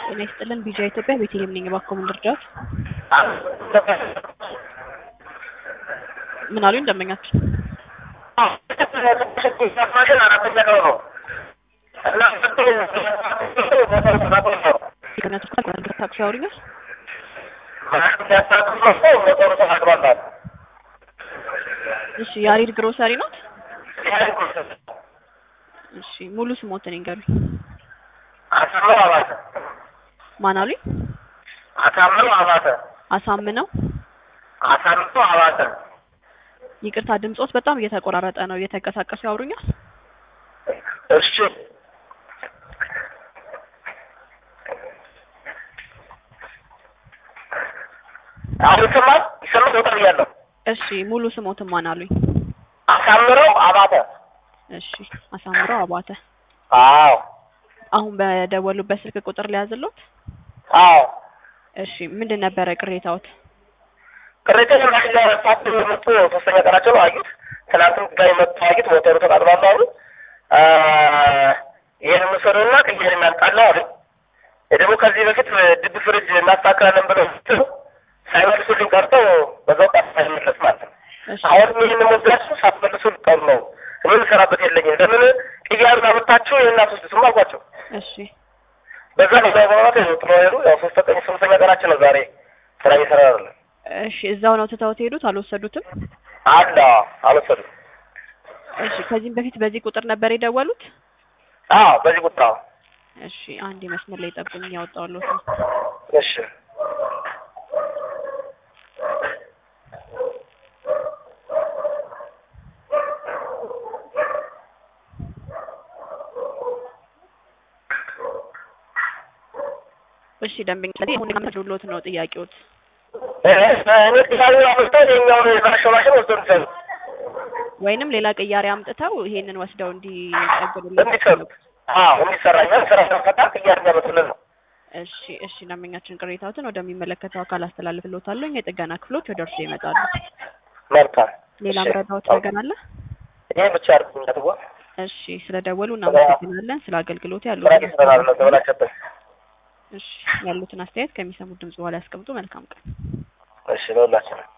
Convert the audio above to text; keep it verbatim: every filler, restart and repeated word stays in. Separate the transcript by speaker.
Speaker 1: ጤና ይስጥልን ቢጃ ኢትዮጵያ ቤተልሔም ነኝ እባክዎ ምን ልርዳዎት? ምን አሉኝ ደንበኛችን? ታክሲ ያወሩኛል? እሺ ያሬድ ግሮሰሪ ነው? እሺ ሙሉ ስሞትን ይንገሩኝ።
Speaker 2: አሳምነው አባተ።
Speaker 1: ማን አሉኝ?
Speaker 2: አሳምነው አባተ።
Speaker 1: አሳምነው
Speaker 2: አሳምነው አባተ።
Speaker 1: ይቅርታ ድምጾት በጣም እየተቆራረጠ ነው እየተንቀሳቀሱ ያወሩኛል?
Speaker 2: እሺ አሁን ይሰማል? ይሰማል ወጣ ያለው።
Speaker 1: እሺ ሙሉ ስሞትን ማን አሉኝ?
Speaker 2: አሳምነው አባተ።
Speaker 1: እሺ አሳምነው አባተ።
Speaker 2: አዎ
Speaker 1: አሁን በደወሉበት ስልክ ቁጥር ሊያዝልዎት?
Speaker 2: አዎ
Speaker 1: እሺ ምንድን ነበረ ቅሬታዎት?
Speaker 2: ቅሬታው ማለት ፋክት መጥቶ ሶስተኛ ቀናቸው ነው አዩት። ትናንት ጋር መጥቶ አዩት ሞተሩ ተቃጥሏል አሉ። አ ይሄን መሰረና ከየር እናጣላ አሉ። ደግሞ ከዚህ በፊት ድብ ፍሪጅ እናስተካክላለን ብለው ሳይመልሱልኝ ቀርተው በዛው ጣፋኝ መለስ ማለት ነው። አሁን ምን ሞዛችሁ ሳትመልሱ ቀር ነው ምን ሰራበት የለኝም ለምን ቅያር አመጣችሁ የእናት ውስጥ ስም አልኳቸው።
Speaker 1: እሺ
Speaker 2: በዛ ነው ባባባት ጥሎ ሄዱ። ያው ሶስተኛ ሶስተኛ ቀናችን ነው ዛሬ ስራ እየሰራን።
Speaker 1: እሺ እዛው ነው ትተውት ሄዱት አልወሰዱትም?
Speaker 2: አላ አልወሰዱም።
Speaker 1: እሺ ከዚህም በፊት በዚህ ቁጥር ነበር የደወሉት?
Speaker 2: አዎ በዚህ ቁጥር።
Speaker 1: እሺ አንድ መስመር ላይ ጠብቁኝ ያወጣውልዎት ነው።
Speaker 2: እሺ
Speaker 1: እሺ ደንበኛ ስለዚህ አሁን የማመጡልዎት ነው ጥያቄዎት?
Speaker 2: እኔ ጥያቄው አመጣው የኛውን ማሽማሽን ወስደን
Speaker 1: ወይንም ሌላ ቅያሬ አምጥተው ይሄንን ወስደው እንዲጠግኑልዎት
Speaker 2: እንዲሰሩ አዎ እንዲሰራኛ ስራ ተፈታ ቅያሬ ያመጡልን ነው።
Speaker 1: እሺ እሺ ደንበኛችን ቅሬታዎትን ወደሚመለከተው አካል አስተላልፍልዎታለሁ። የጥገና ክፍሎች ወደ እርስዎ ይመጣሉ።
Speaker 2: መልካም።
Speaker 1: ሌላ ምረዳዎት ነገር አለ?
Speaker 2: ይሄ ብቻ አይደለም።
Speaker 1: እሺ ስለደወሉ እናመሰግናለን። ስለ አገልግሎት ያለው እሺ ያሉትን አስተያየት ከሚሰሙት ድምጽ በኋላ ያስቀምጡ። መልካም ቀን።
Speaker 2: እሺ ለሁላችንም